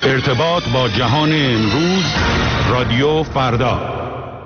ارتباط با جهان امروز، رادیو فردا.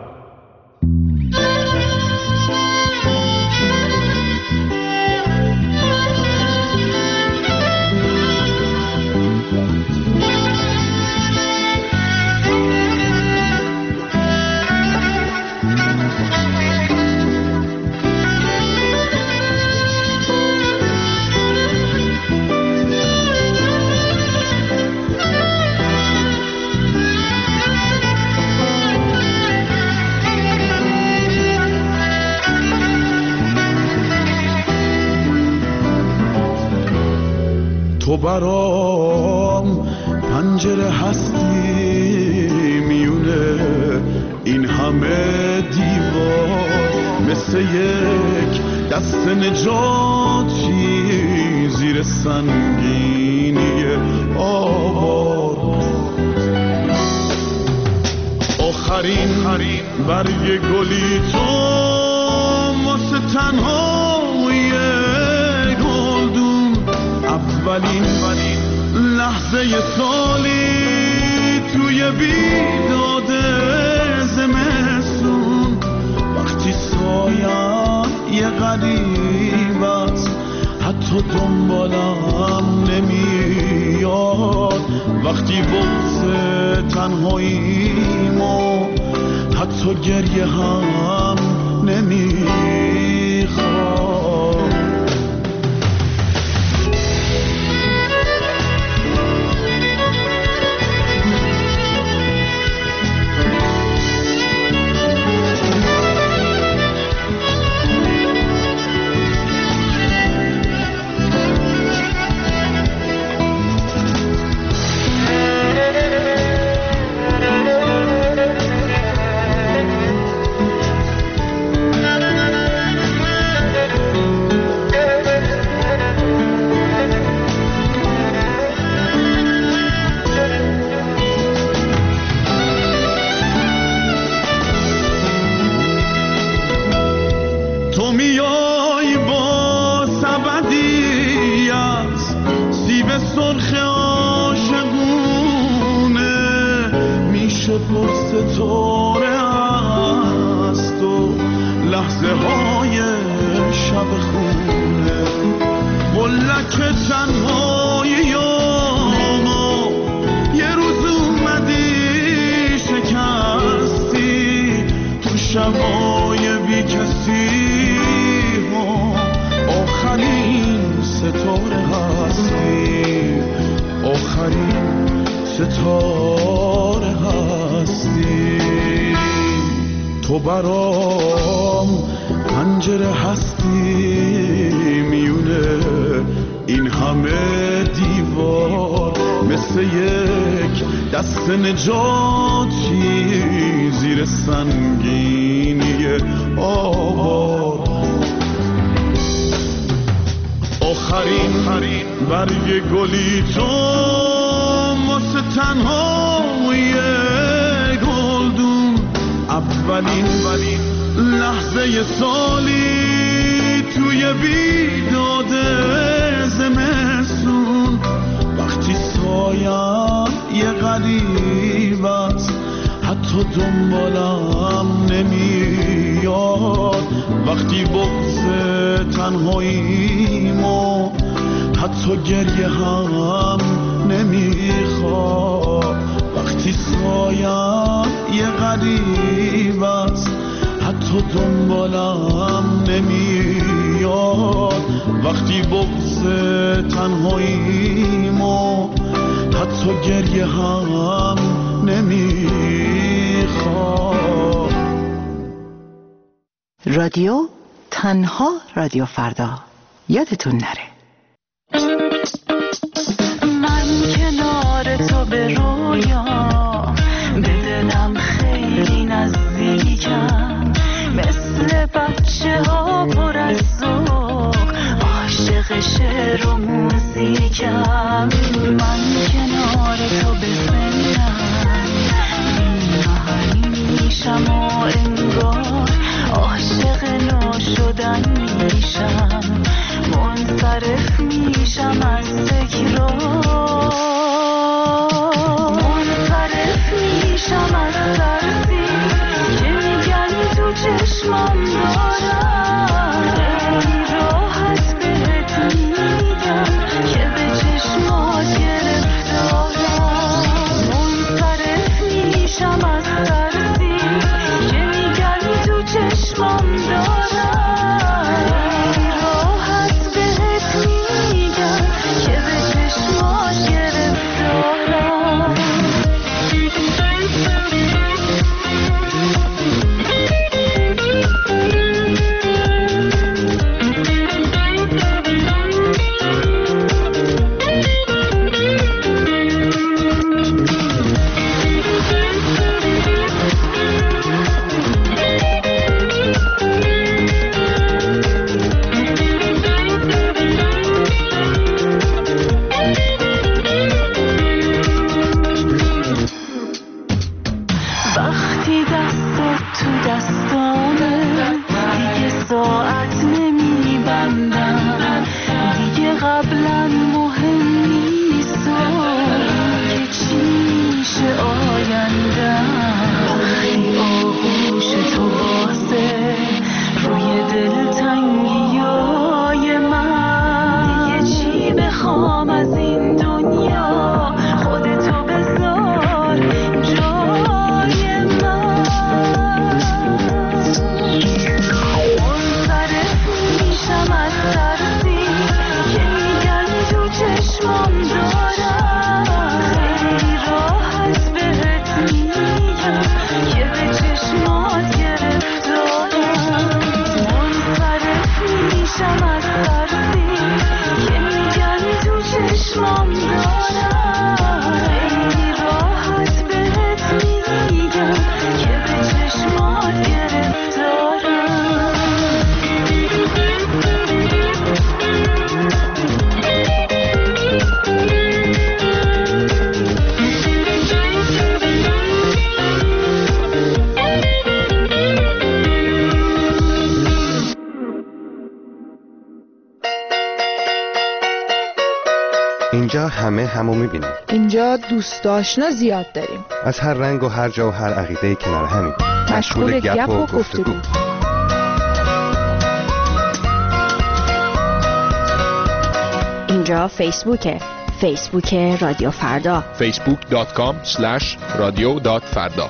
تو برام پنجره هستی میونه این همه دیوار، مثل یک دست نجاتی زیر سنگینی آوار. آخرین برگ گلی تو واسه تنهایی گلدون، اولین لحظه سالی توی بیداد زمستون، وقتی سایم یه غریب است حتی دنبالم نمیاد، وقتی بغض تنهاییمو حتی گریه هم نمیخواد. تو میای با سبدی از سیب سرخ عاشقونه، میشه پر ستاره است و لحظه های شب خونه، ملک تنهاییامو یه روز اومدی شکستی، تو شبای بی کسی آخرین ستاره هستی، آخرین ستاره هستی. تو برام پنجره هستی میونه این همه دیوار، مثل یک دست نجاتی زیر سنگینی آوار. آخرین برگ گلی تو واسه تنهایی گلدون، اولین لحظه سالی توی بیداد زمستون، وقتی سایم یه غریب است حتی دنبالم نمیاد، وقتی بغض تنهاییمو حتی گریه هم نمیخواد، وقتی سایم یه غریب است حتی دنبالم نمیاد، وقتی بغض تنهاییمو حتی گریه هم نمیخواد. رادیو تنها رادیو فردا، یادتون نره. من کنار تو به رویا به دلم خیلی نزدیکم، مثل بچه ها پر از ذوق عاشق شعر و موزیکم. من کنار تو به سنم بی‌محرم میشم و انگار عاشق نو شدن میشم، منصرف اینجا همه همو میبینیم. اینجا دوست آشنا زیاد داریم. از هر رنگ و هر جا و هر عقیده کنار همیم. مشغول گپ و گفتگو. اینجا فیسبوک رادیو فردا. facebook.com/radio.farda.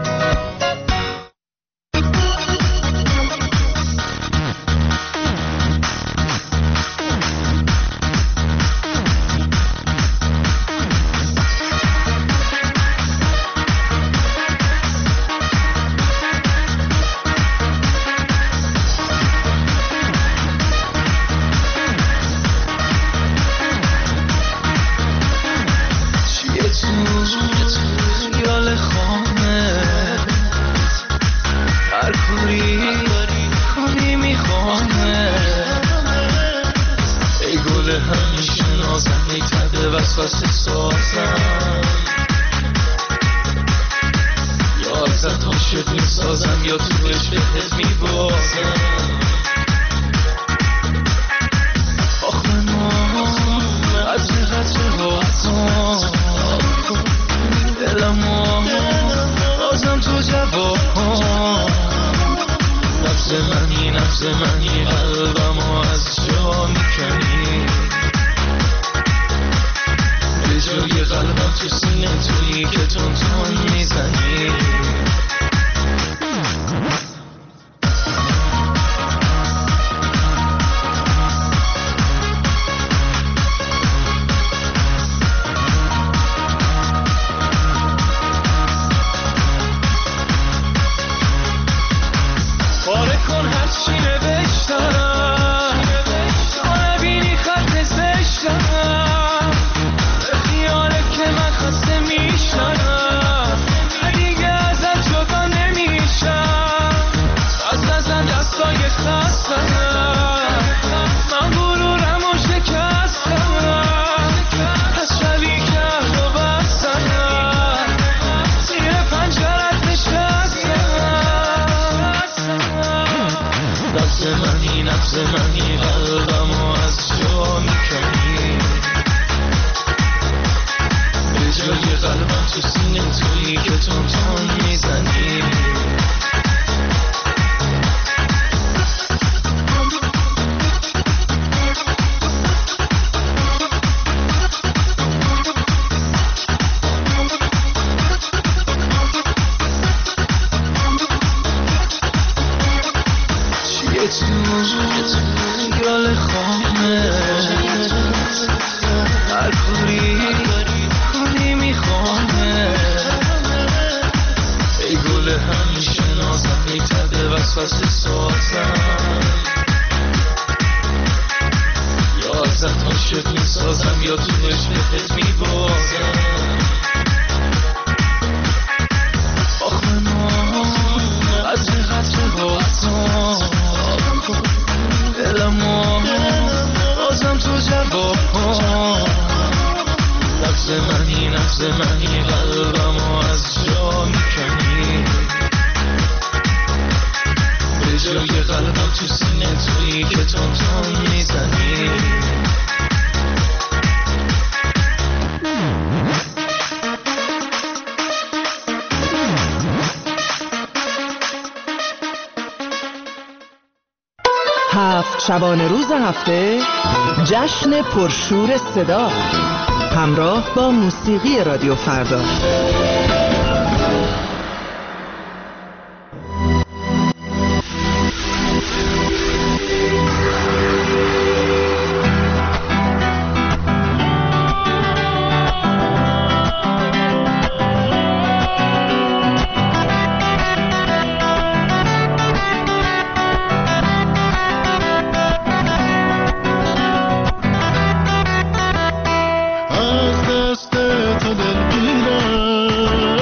شبانه روز هفته جشن پرشور صدا همراه با موسیقی رادیو فردا. از دست تو دلگیرم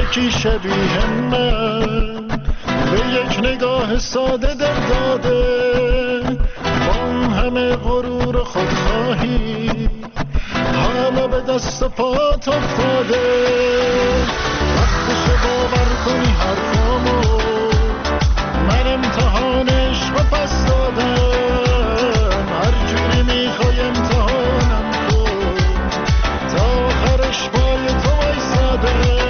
یکی شبیه من به یک نگاه ساده دل داده، با اون همه غرور و خودخواهی حالا به دست و پات افتاده. وقتشو باور کنی حرفامو، من امتحان عشق رو پس دادم. هر جوری میخوای امتحانم کن، تا آخرش پای تو وایساده.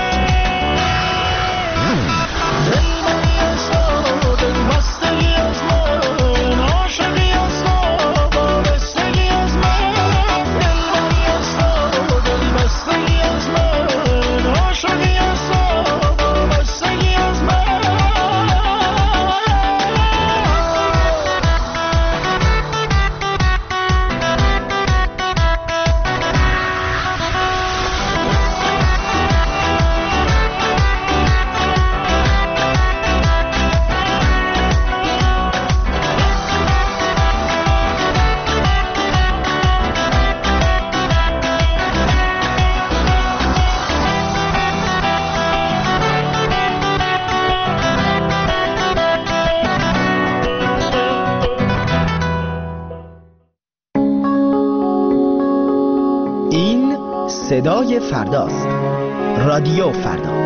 صدای فرداست. رادیو فردا.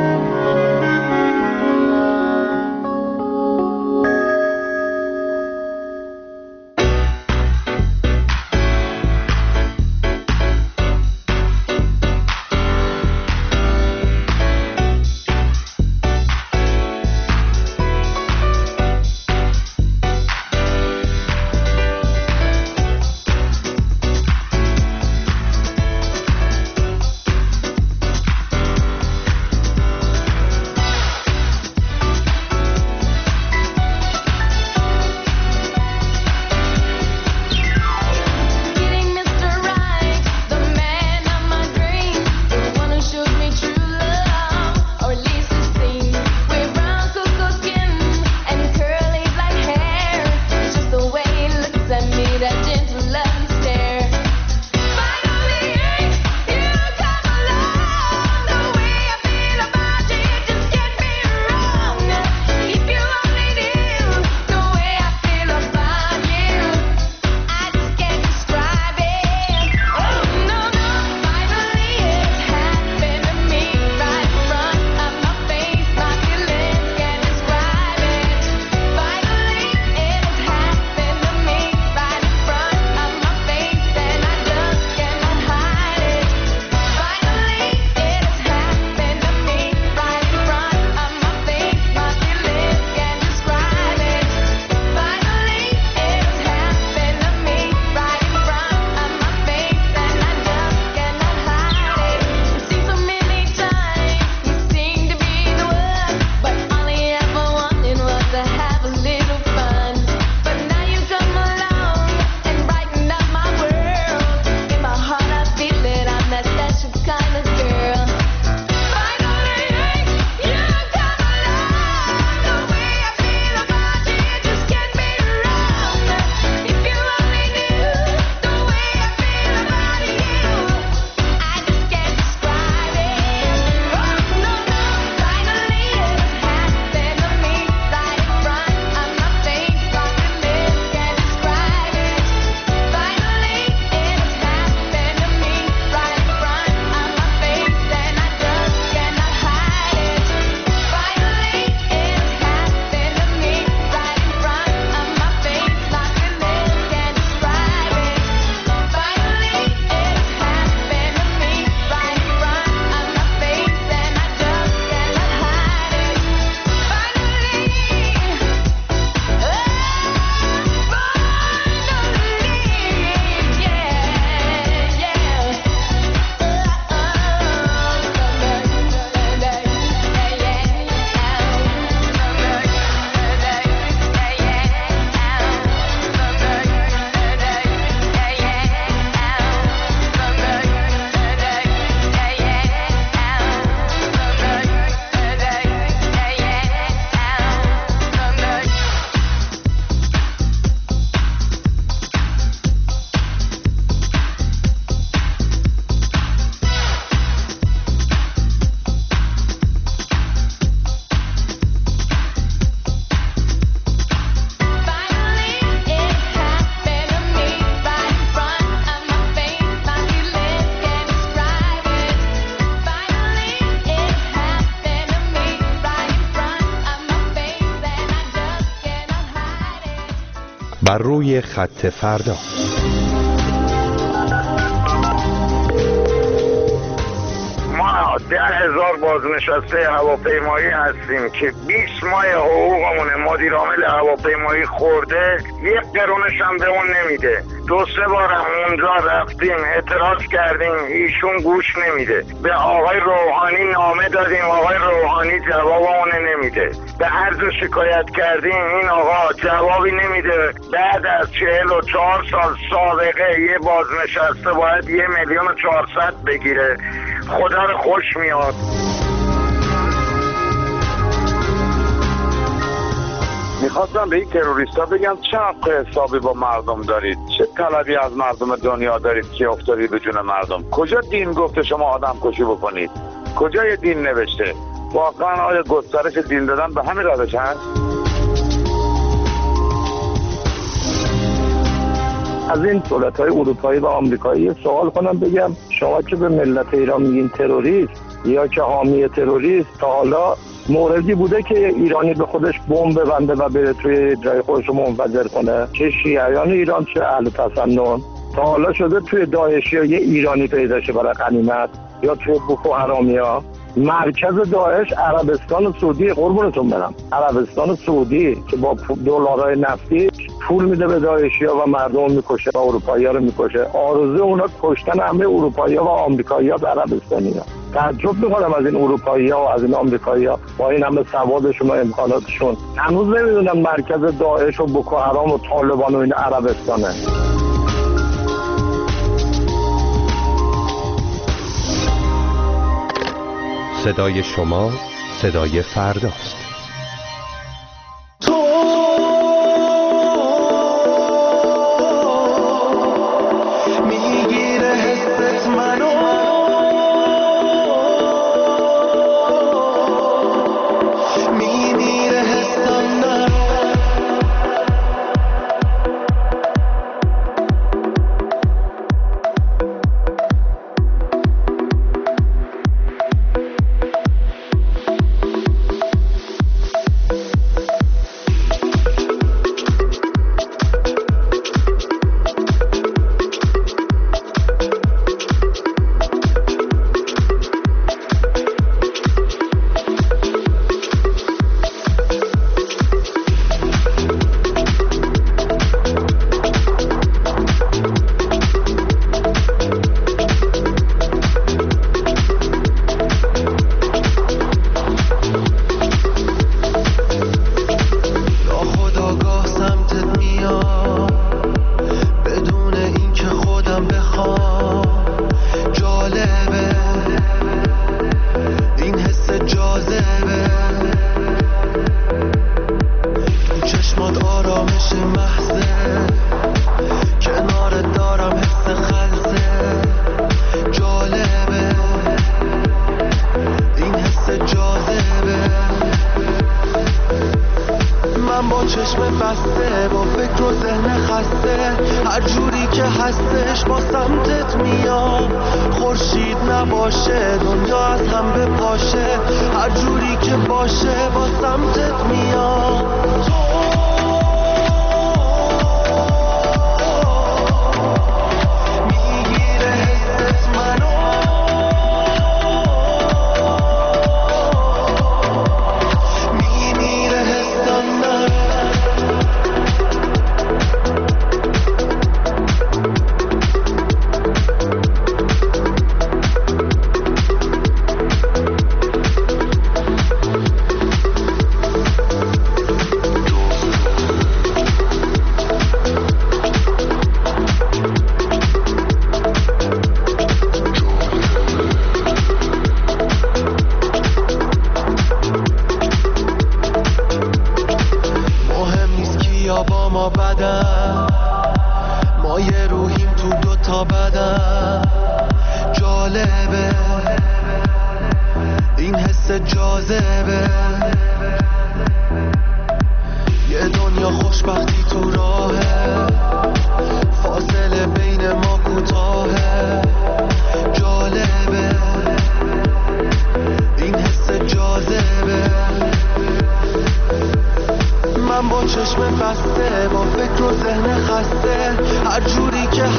بر روی خط فردا. ما 10,000 بازنشسته هواپیمایی هستیم که 20 ماه حقوقمون مدیر عامل هواپیمایی خورده، 1 قرونش هم به اون نمیده. 2-3 بار هم اونجا رفتیم اعتراض کردیم، ایشون گوش نمیده. به آقای روحانی نامه دادیم، آقای روحانی جوابمون نمیده. به هر جا شکایت کردیم این آقا جوابی نمیده. بعد از 44 سال سابقه یه بازنشسته باید 1,400,000 بگیره. خدا رو خوش میاد. میخواستم به این تروریستا بگم چه حق حسابی با مردم دارید، چه طلبی از مردم دنیا دارید که افتادید به جون مردم. کجا دین گفته شما آدم کشی بکنید؟ کجای دین نوشته؟ واقعا آیا گسترش دین دادن به همین روش هست؟ از این دولت‌های اروپایی و آمریکایی سوال کنم بگم شما که به ملت ایران میگین تروریست یا که حامی تروریست، تا حالا موردی بوده که ایرانی به خودش بمب ببنده و بره توی جای خودش رو منفجر کنه؟ چه شیعیان ایران چه اهل تسنن. تا حالا شده توی داعشی ها یه ایرانی پیدا شه برای غنیمت یا توی بوکو حرامیا؟ مرکز داعش عربستان سعودی، قربونتون برم، عربستان سعودی که با دلارای نفتی پول میده به داعشی‌ها و مردم میکشه و اروپایی‌ها رو میکشه. آرزو اونا کشتن همه اروپایی‌ها و آمریکایی‌ها و عربستانی‌ها. تعجب می‌کنم از این اروپایی‌ها و از این آمریکایی‌ها با این همه سوادشون و امکاناتشون هنوز نمیدونن مرکز داعش و بوکو حرام و طالبان و این عربستانه. صدای شما صدای فرداست.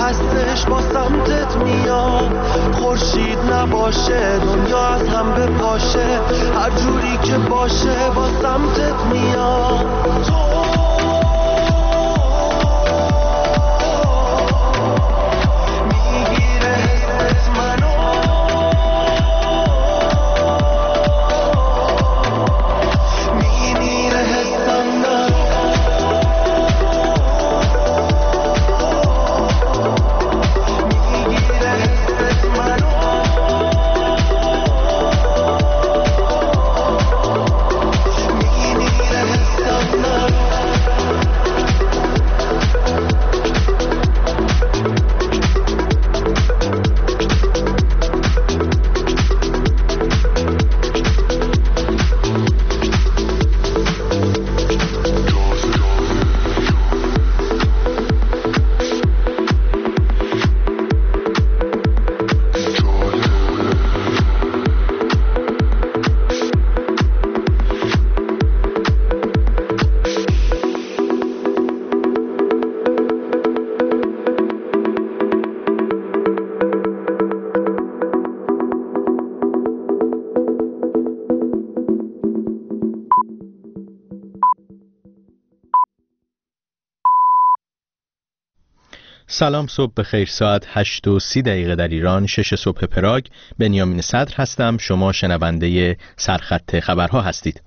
هستش با سمتت میاد، خورشید نباشه دنیا از هم بپاشه، هر جوری که باشه با سمتت میاد. سلام، صبح بخیر. ساعت 8:30 در ایران، 6 صبح پراگ. بنیامین صدر هستم. شما شنونده سرخط خبرها هستید.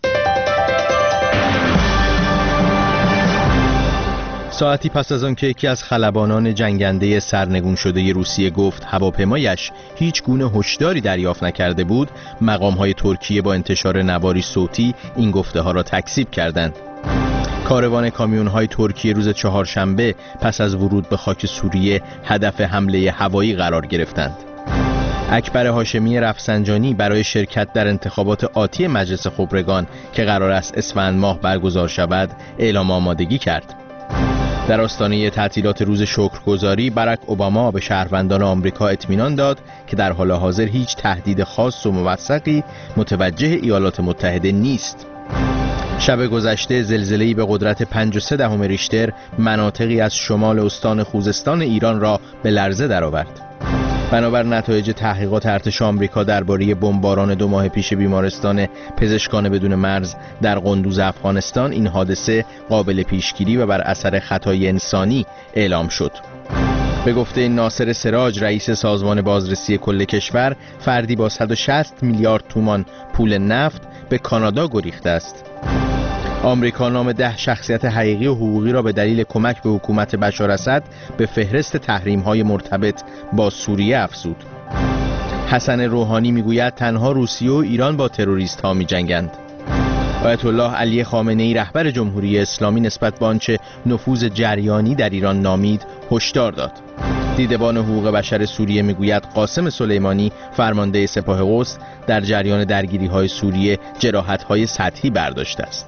ساعتی پس از آن که یکی از خلبانان جنگنده سرنگون شده روسیه گفت هواپیمایش هیچ گونه هشداری دریافت نکرده بود، مقام‌های ترکیه با انتشار نواری صوتی این گفته‌ها را تکذیب کردند. کاروان کامیون‌های ترکیه روز چهارشنبه پس از ورود به خاک سوریه هدف حمله هوایی قرار گرفتند. اکبر هاشمی رفسنجانی برای شرکت در انتخابات آتی مجلس خبرگان که قرار است اسفند ماه برگزار شود اعلام آمادگی کرد. در آستانه تعطیلات روز شکرگزاری باراک اوباما به شهروندان آمریکا اطمینان داد که در حال حاضر هیچ تهدید خاص و موثقی متوجه ایالات متحده نیست. شب گذشته زلزله‌ای به قدرت 5.3 ریشتر مناطقی از شمال استان خوزستان ایران را به لرزه درآورد. بنابر نتایج تحقیقات ارتش آمریکا درباره بمباران 2 ماه پیش بیمارستان پزشکان بدون مرز در قندوز افغانستان، این حادثه قابل پیشگیری و بر اثر خطای انسانی اعلام شد. به گفته ناصر سراج، رئیس سازمان بازرسی کل کشور، فردی با 160 میلیارد تومان پول نفت به کانادا گریخته است. آمریکا نام 10 شخصیت حقیقی و حقوقی را به دلیل کمک به حکومت بشار اسد به فهرست تحریم‌های مرتبط با سوریه افزود. حسن روحانی میگوید تنها روسیه و ایران با تروریست‌ها می‌جنگند. آیت الله علی خامنه‌ای رهبر جمهوری اسلامی نسبت به آنچه نفوذ جریانی در ایران نامید هشدار داد. دیدبان حقوق بشر سوریه میگوید قاسم سلیمانی فرمانده سپاه قدس در جریان درگیری‌های سوریه جراحت‌های سطحی برداشته است.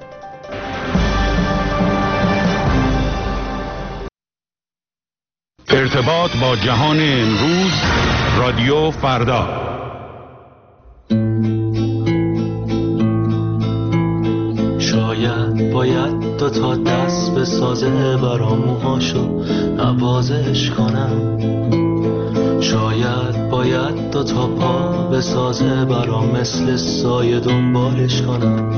ارتباط با جهان امروز، رادیو فردا. شاید باید 2 تا دست به سازه برا موهاشو نوازش کنم، شاید باید 2 تا پا به سازه برا مثل سایه دنبالش کنم،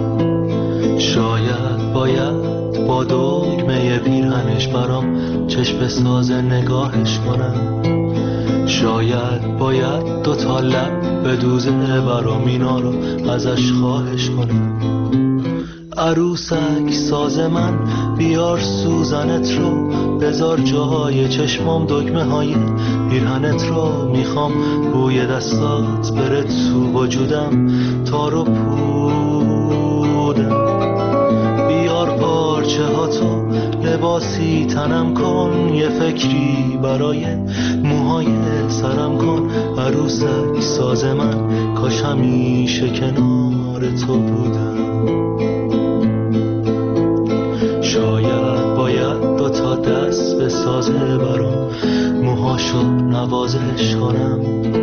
شاید باید با دگمه پیرهنش برام چشم سازه نگاهش کنم، شاید باید 2 تا لب به دوزه برام اینا رو ازش خواهش کنم. عروسک ساز من بیار سوزنت رو، بذار جاهای چشمام دگمه های پیرهنت رو، میخوام بوی دستات بره تو وجودم تا رو پودم. بیار پارچه ها تو لباسی تنم کن، یه فکری برای موهای سرم کن. عروسک ساز من کاش همیشه کنار تو بودم. شاید باید 2 تا دست به سازه برام موهاشو نوازش کنم،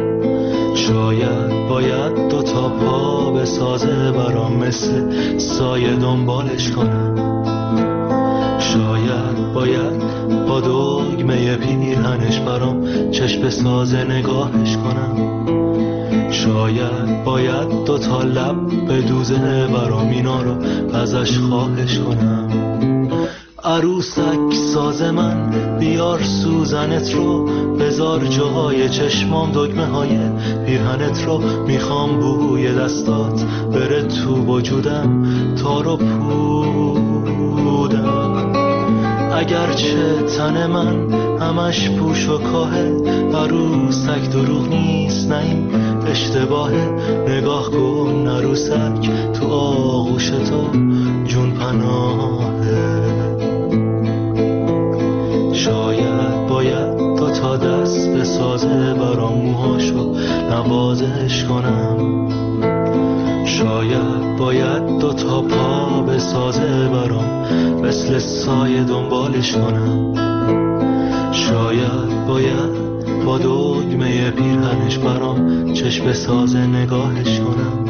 شاید باید 2 تا پا به سازه برام مثل سایه دنبالش کنم، شاید باید با دگمه پیرهنش برام چشم ساز نگاهش کنم، شاید باید دوتا لب به دوزه برام اینا رو ازش خواهش کنم. عروسک ساز من بیار سوزنت رو، بذار جای چشمام دگمه های پیرهنت رو، میخوام بوی دستات بره تو وجودم تا رو پودم. اگرچه تن من همش پوش و کاهه، عروسک دروغ نیست، نه این اشتباهه. نگاه کن عروسک تو آغوش تو جون پناهه. شاید باید دو تا دست بسازه برام موهاشو نوازش کنم، شاید باید دو تا پا بسازه برام مثل سایه دنبالش کنم، شاید باید با دگمه پیرهنش برام چشم سازه نگاهش کنم،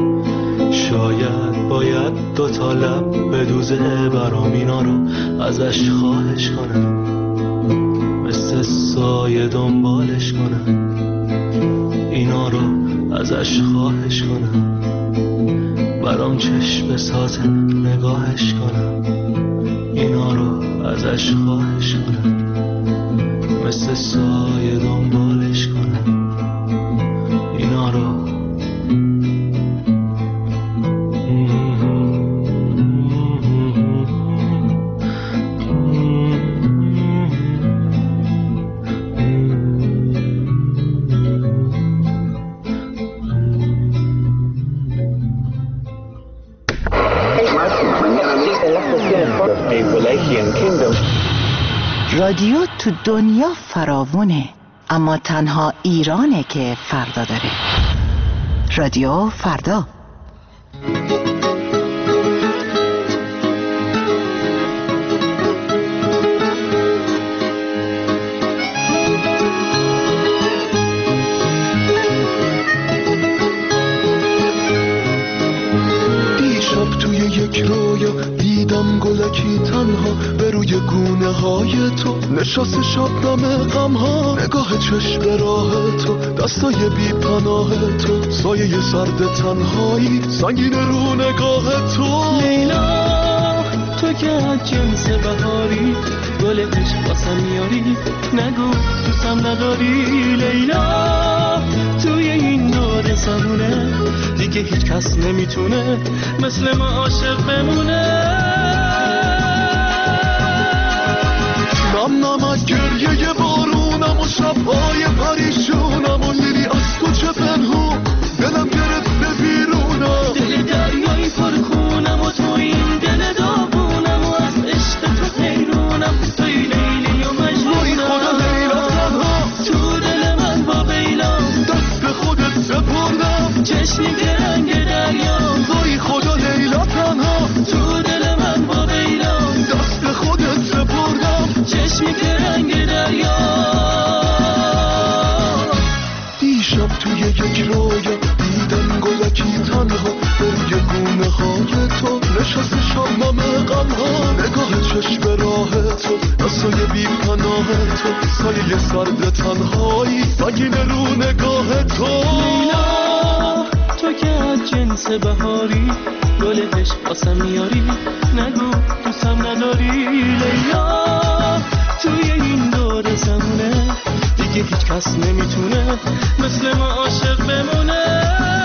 شاید باید دو تا لب به دوزه برام اینا رو ازش خواهش کنم، مثل سایه دنبالش کنم، اینا رو ازش خواهش کنم، برام چشم سازه نگاهش کنم، اینا رو ازش خواهش کنم، مثل سایه دنبالش کنم، اینا رو. رادیو تو دنیا فراوونه، اما تنها ایرانه که فردا داره. رادیو فردا. دیشب توی یک رویا دیدم گلکی تنها به روی گونه های تو، نشست شبنم غم ها، نگاه چشم راه تو، دستای بی پناه تو، سایه سرد تنهایی سنگین رو نگاه تو. لیلا تو که از جنس بهاری، گل عشق واسم میاری، نگو دوستم نداری. لیلا توی این دور زمونه دیگه هیچ کس نمیتونه مثل ما عاشق بمونه. نم گریه بارونم و شبهای پریشونم و لیلی از تو چه پنهون، دلم گرفته بیرونم، دل دریایی پرخونم و تو این دل داغونم و از عشق تو حیرونم، توی لیلی و مجنونم. وای خدا لیلا تنها تو دل من با بیلا، دست خودت سپردم چشمی که رنگ دریا. وای خدا لیلا تنها تو دل من با بیلا، دست خودت سپردم چشمی که رنگ دریا. دیشب توی یک رویا دیدم گلکی تنها به روی گونه های تو، نشست شبنم غم ها، نگاه چشم راه تو، دستای بی پناه تو، سایه سرد تنهایی سنگین رو نگاه تو. لیلا تو که از جنس بهاری، گل عشق واسم میاری، نگو دوستم نداری. لیلا توی این دور زمونه دیگه هیچ کس نمیتونه مثل ما عاشق بمونه.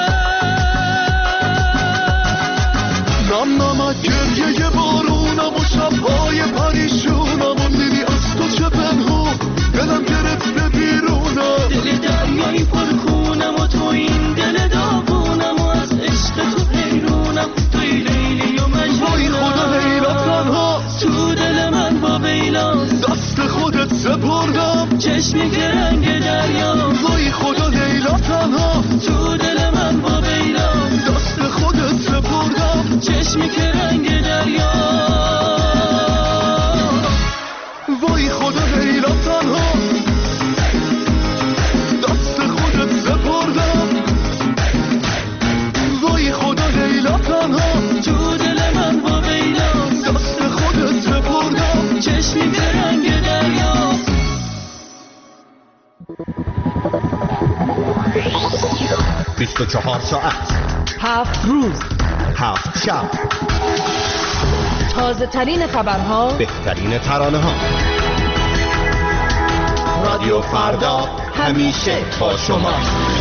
نم گریه بارونم و شبهای پریشونم و لیلی از تو چه پنهون، دلم گرفته بیرونم، دل دریایی پرخونم و تو این دل داغونم و از عشق تو حیرونم، توی لیلی و مجنونم. وای خدا لیلا تنها تو دل من با بیلا، دست خودت سپردم چشمی که رنگ دریا. وای خدا لیلا تنها تو دل من با بیلا، دست خودت سپردم چشمی که رنگ دریا. وای خدا لیلا تنها دست خودت سپردم وای خدا لیلا تنها تو دل من با بیلا، دست خودت سپردم 24 ساعت 7 روز 7 شب، تازه ترین خبرها، بهترین ترانه ها. رادیو فردا همیشه با شما.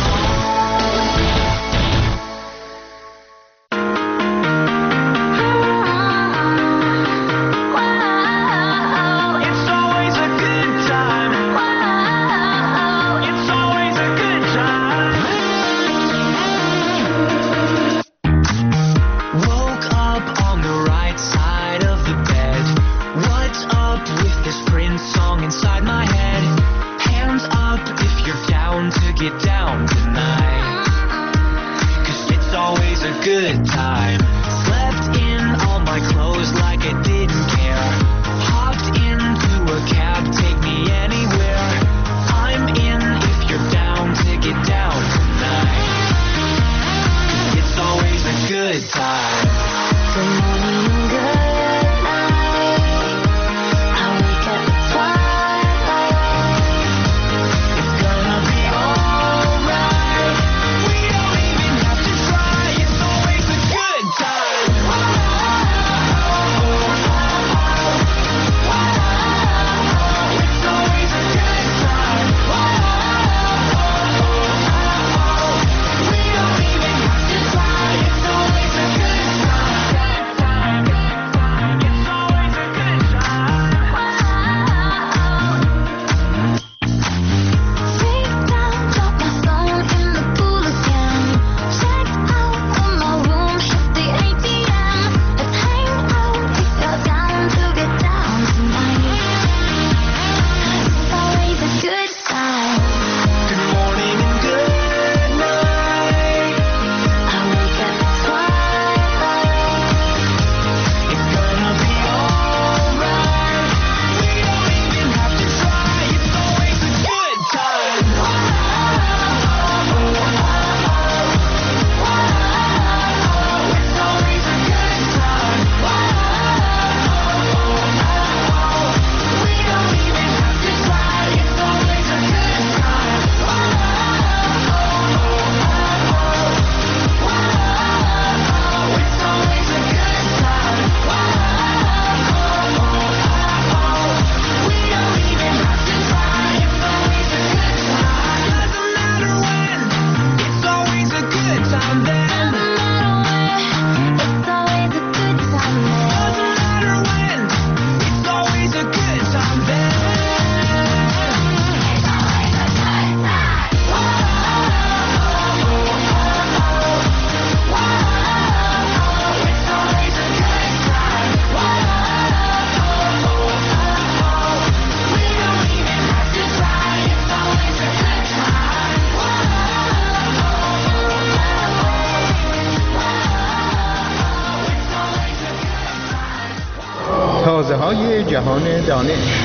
تازه‌های جهان دانش.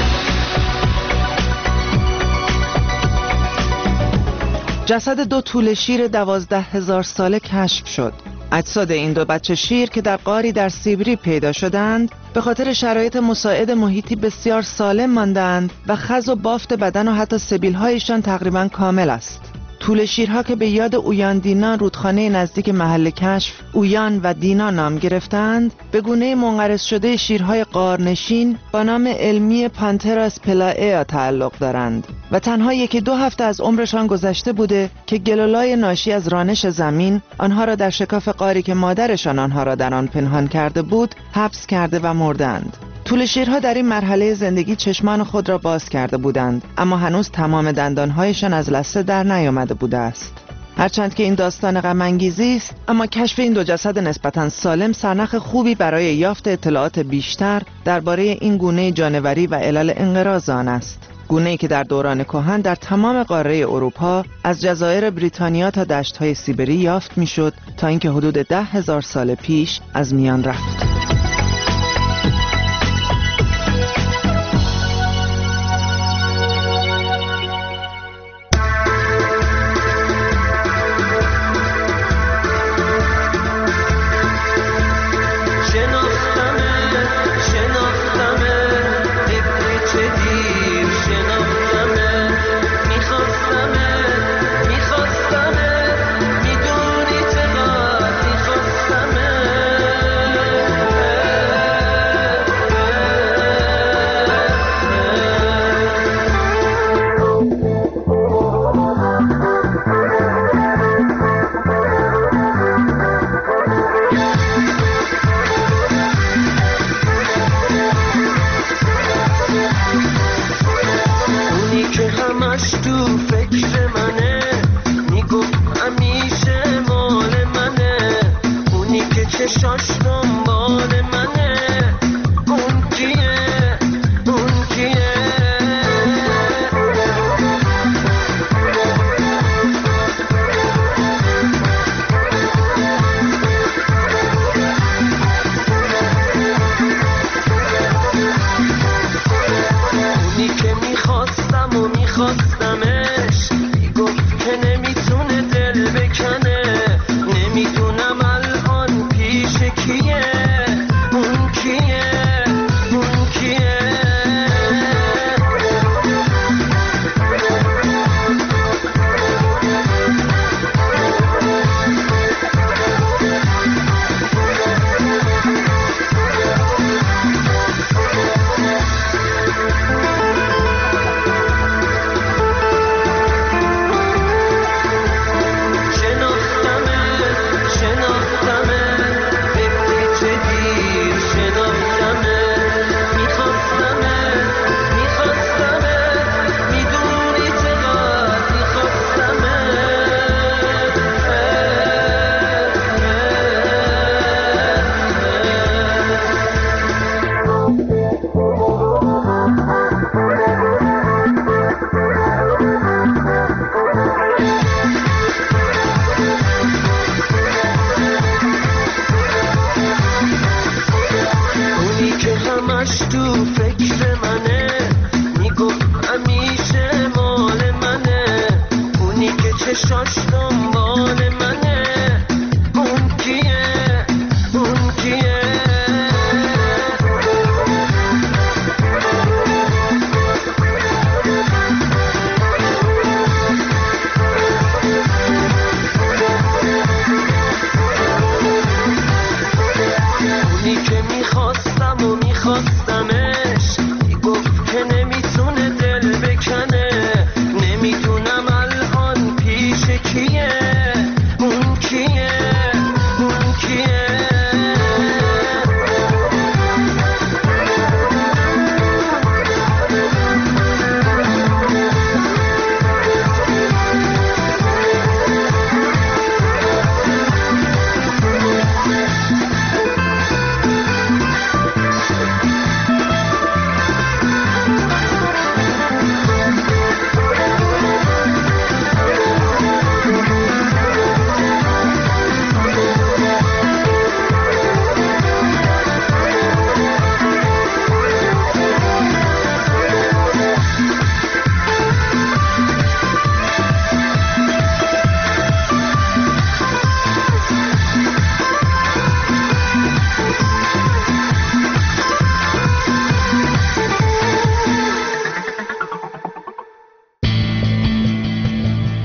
جسد 2 توله شیر 12,000 ساله کشف شد. اجساد این 2 بچه شیر که در غاری در سیبری پیدا شدند به خاطر شرایط مساعد محیطی بسیار سالم ماندند و خز و بافت بدن و حتی سبیل‌هایشان تقریباً کامل است. توله شیرها که به یاد اویان دینا رودخانه نزدیک محل کشف اویان و دینا نام گرفتند، به گونه منقرض شده شیرهای غارنشین با نام علمی پانتراس پلایا تعلق دارند و تنها 1-2 هفته از عمرشان گذشته بوده که گلولای ناشی از رانش زمین آنها را در شکاف غاری که مادرشان آنها را در آن پنهان کرده بود حبس کرده و مردند. توله شیرها در این مرحله زندگی چشمان خود را باز کرده بودند، اما هنوز تمام دندانهایشان از لثه در نیامده بوده است. هرچند که این داستان غم انگیزی است، اما کشف این 2 جسد نسبتاً سالم سرنخ خوبی برای یافت اطلاعات بیشتر درباره این گونه جانوری و علل انقراض آن است. گونه‌ای که در دوران کهن در تمام قاره اروپا از جزایر بریتانیا تا دشت‌های سیبری یافت می‌شد تا اینکه حدود 10,000 سال پیش از میان رفت.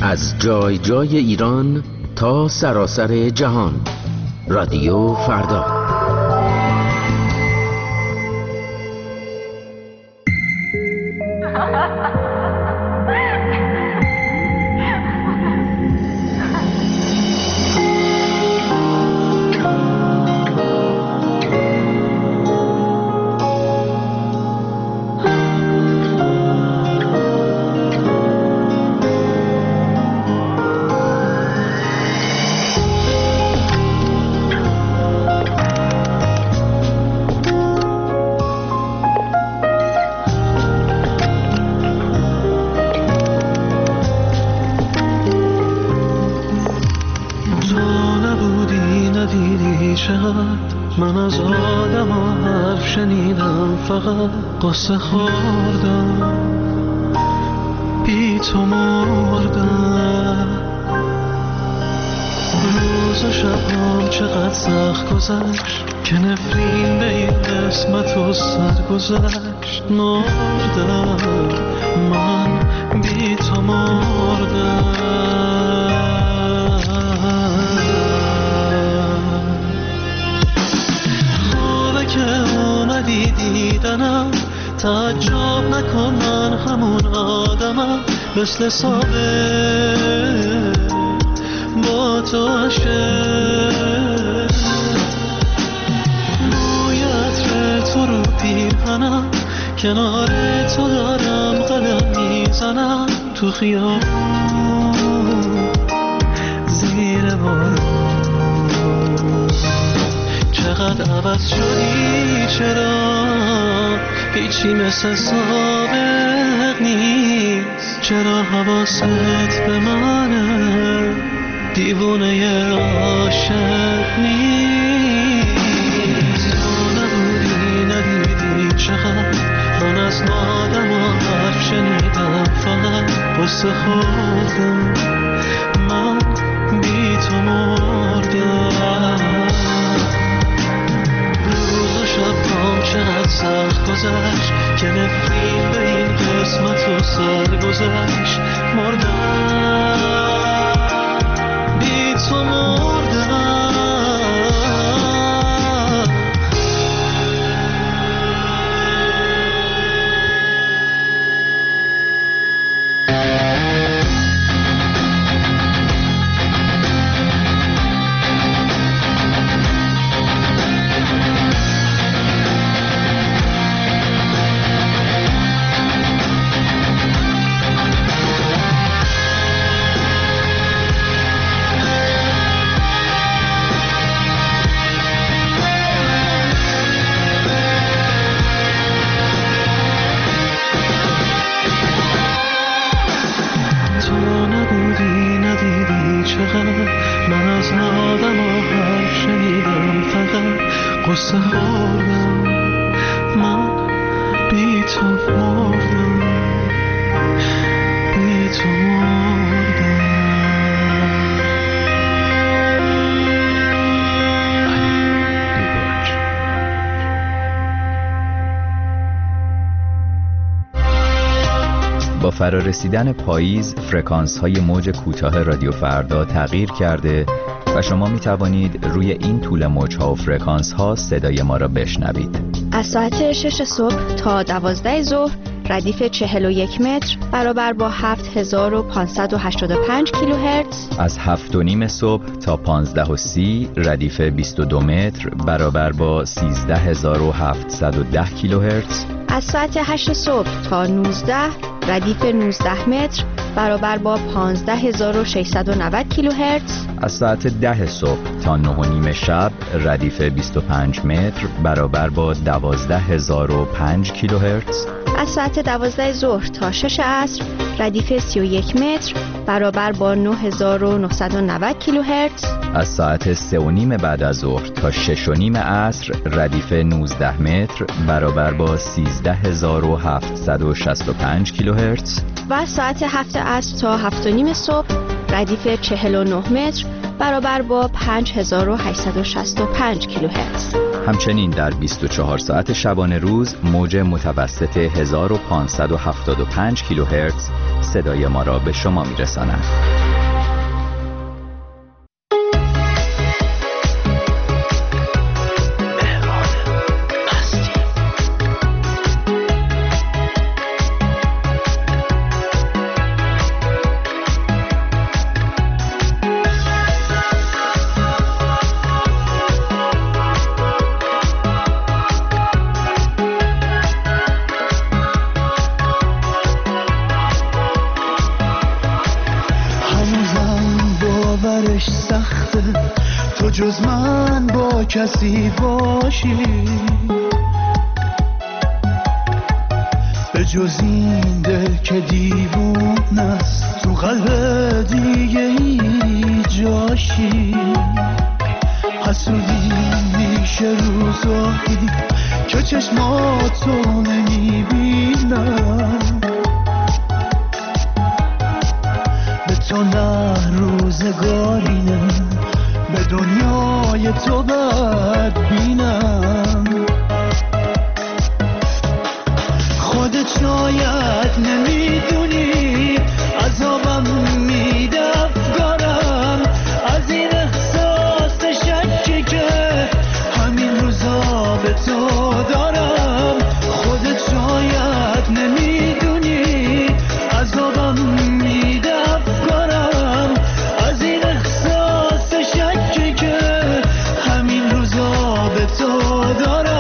از جای جای ایران تا سراسر جهان. رادیو فردا. من از آدم ها حرف شنیدم، فقط قصه خوردم، بی تو مردم. روز و شبم چقدر سخت گذشت که نفرین به این قسمت و سر گذشت. مردم من، بی تو مردم. دیدنم تعجب نکن، من همون آدمم، مثل سابق با تو عشق. بوی عطر تو رو پیرهنم، کنار تو دارم قدم میزنم، تو خیابون زیر بارون. چقدر عوض شدی، چرا هیچی مثل سابق نیست؟ چرا حواست به منه، دیوونه عاشق نیست؟ تو نبودی ندیدی چقدر من از آدم ها حرف شنیدم، فقط قصه خوردم، من بی تو مردم. شبام چقدر سخت گذشت که نفرین به این قسمت و سر گذشت. مردم بی تو مردم. قصه خوردم، من بی تو مردم، بی تو مردم. با فرارسیدن پاییز فرکانس های موج کوتاه رادیو فردا تغییر کرده و شما می توانید روی این طول موج‌ها و فرکانس‌ها صدای ما را بشنوید. از ساعت 6 صبح تا 12 ظهر ردیف 41 متر برابر با 7585 کیلوهرتز. از 7:30 صبح تا 15:30 ردیف 22 متر برابر با 13710 کیلوهرتز. از ساعت 8 صبح تا 19 ردیف 19 متر برابر با 15690 کیلوهرتز. از ساعت 10 صبح تا 9:30 شب ردیف 25 متر برابر با 12005 کیلوهرتز. از ساعت 12 ظهر تا 6 عصر ردیف 31 متر برابر با 9990 کیلوهرتز. از ساعت 3:30 بعد از ظهر تا 6:30 عصر ردیف 19 متر برابر با 13765 کیلوهرتز. و از ساعت 7 عصر تا 7:30 صبح ردیف 49 متر برابر با 5865 کیلوهرتز. همچنین در 24 ساعت شبانه روز موج متوسط 1575 کیلوهرتز صدای ما را به شما می‌رساند. جز من با کسی باشی، به جز این دل که دیوون است تو قلب دیگه ای جاشی. حسودی میشه روزایی که چشماتو نمیبینم، به تو نه روزگارینه، به دنیای تو بدبینم. خودت شاید نمیدونی عذابم میده افکارم از این احساس شکی که همین روزا به تو دارم. خودت شاید نمیدونی عذابم میده افکارم از این احساس شکی که همین روزا به تو دارم.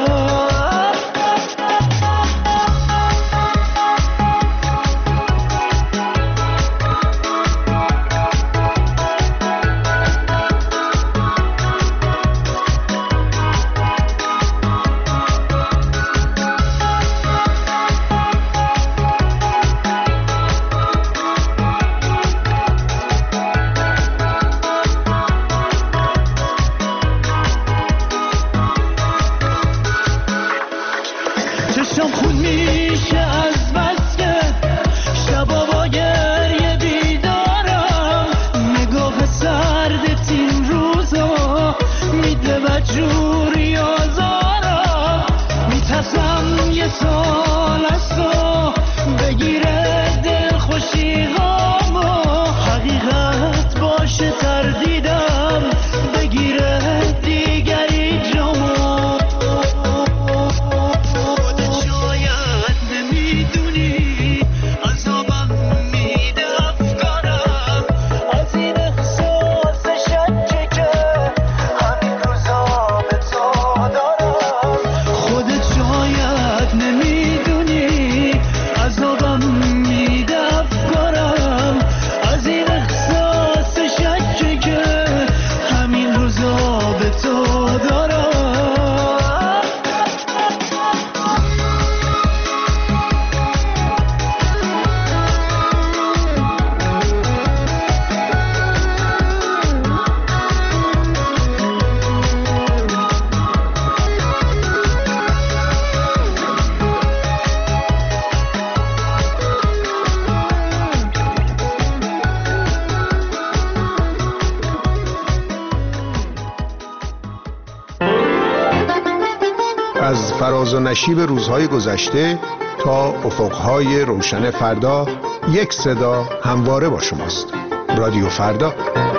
از فراز و نشیب روزهای گذشته تا افقهای روشن فردا، یک صدا همواره با شماست. رادیو فردا.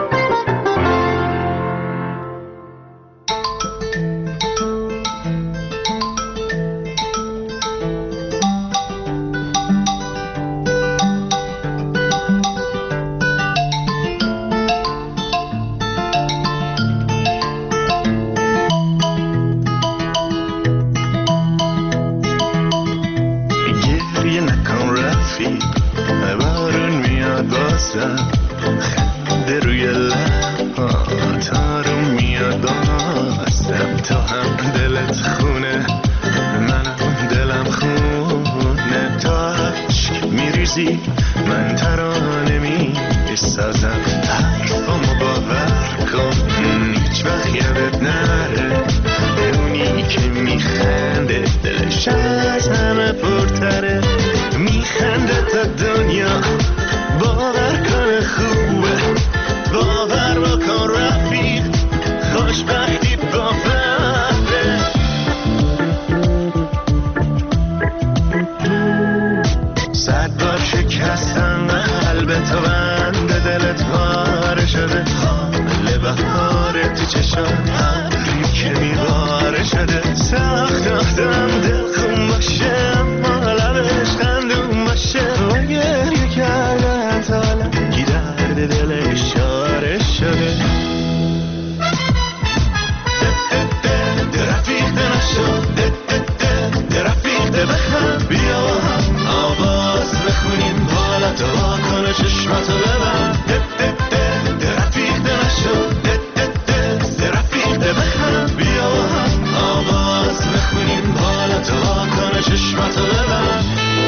خنده روی لبات آروم میاد باستم، تو هم دلت خونه منم دلم خونه، تو عشق میریزی من ترانه میسازم، حرفامو باور کن هیچ وقت یادت نره، اونی که میخنده دلش از همه پرتره، میخنده تا دنیا باور کن خوبه، باور بکن رفیق خوشبختی باوره. صد بار شکر دستم قلب تو بند دلت پاره شده حال بهاره تو چشم ابری که میباره شده سخت آخدم دل خون باشه اما لبش خندون باشه و گریه کردن تا لنگی درد دل اشاره شده رفیقه نشو رفیقه بخم بیا هم آواز بخونیم بالا تو واکنه چشماتو ببند رفیقه نشو رفیقه بخم بیا هم آواز بخونیم بالا تو واکنه چشماتو ببند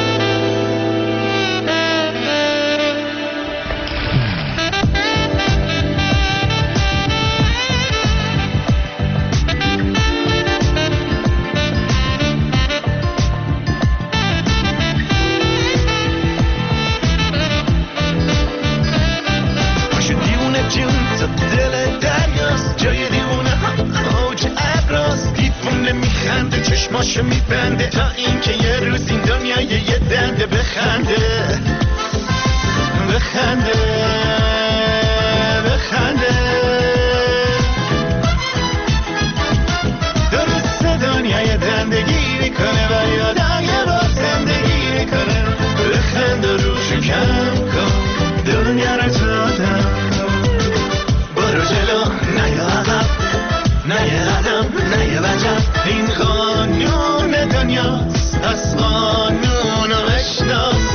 چشماشو میبنده تا اینکه یه روز این دنیا یه دنده بخنده درست دنیا یه دندگی میکنه و یادم یه بار زندگی میکنه بخند و روشو کم کن دنیا رو دادم برو جلو نه یا عقب نه یه قدم نه یه وجب این قانون دنیاست از قانون و بشناس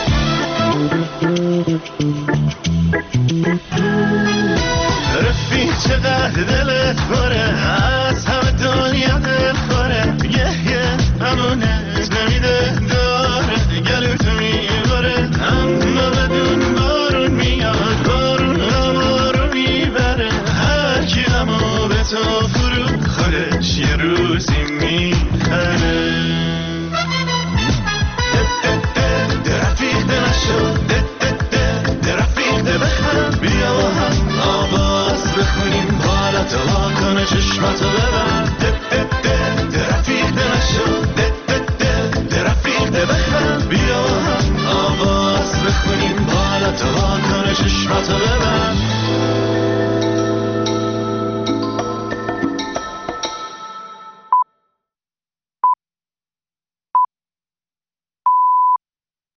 رفیق چقدر دلت بره از همه دنیا دل خوره یه همونت نمیده داره گلوتو میباره اما بدون بارون میاد بارون رو میبره هر کی همو به تو فرو خودش یه روزی میخره رفیقه نشو رفیقه بخم بیا و هم آواز بخونیم بالا تو واکنه چشماتو ببند رفیقه نشو رفیقه بخم بیا و هم آواز بخونیم بالا تو واکنه چشماتو ببند